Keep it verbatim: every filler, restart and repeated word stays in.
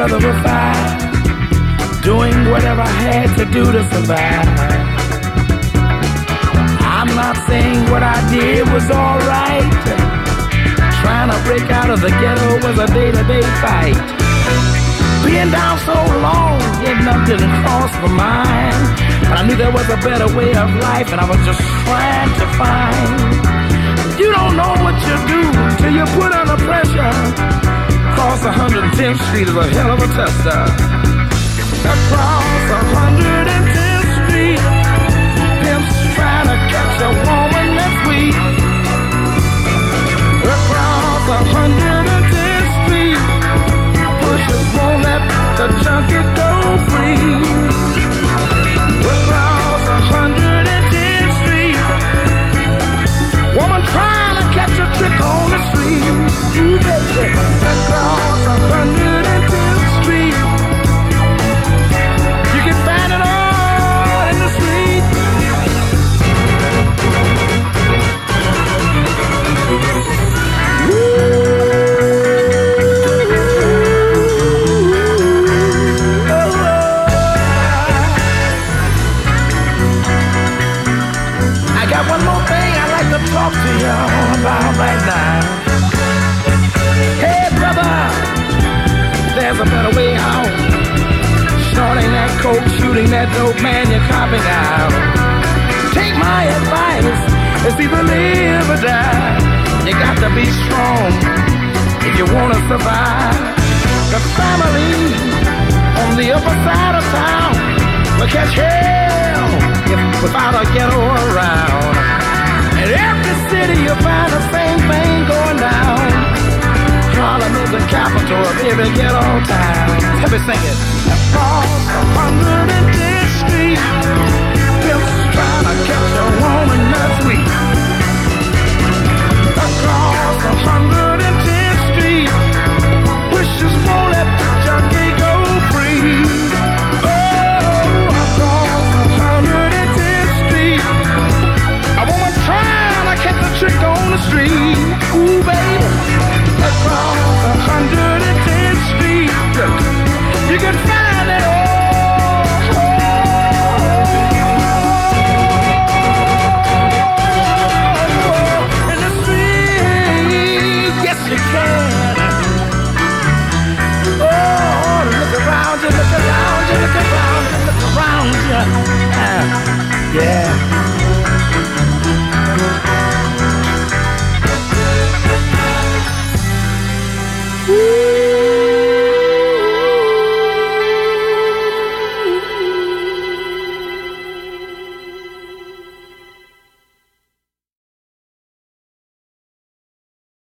brother was fine, doing whatever I had to do to survive. I'm not saying what I did was alright. Trying to break out of the ghetto was a day-to-day fight. Being down so long, getting up didn't cross my mind. But I knew there was a better way of life, and I was just trying to find. You don't know what you do till you put under pressure. Across one hundred tenth Street is a hell of a tester. Across one hundred tenth Street, pimps trying to catch a woman that's weak. Across one hundred tenth Street, pushers won't let the junkie go free. Across one hundred tenth Street, woman trying to catch a trick on the street. Ooh, baby. Across one hundred tenth Street, you can find it all in the street. I got one more thing I'd like to talk to y'all about right now. Hey brother, there's a better way out. Snorting that coke, shooting that dope, man, you're copping out. Take my advice, it's either live or die. You got to be strong if you want to survive. The family on the upper side of town will catch hell if without a ghetto around. In every city you'll find the same thing going down. Harlem is the capital of every ghetto town. Let me sing it. Across one hundred tenth Street, pimps trying to catch a woman that's weak. Across one hundred tenth Street, wishes won't let the junkie go free. Oh, across one hundred tenth Street, a woman trying to catch a trick on the street. Ooh, baby. Across one hundred tenth Street, you can find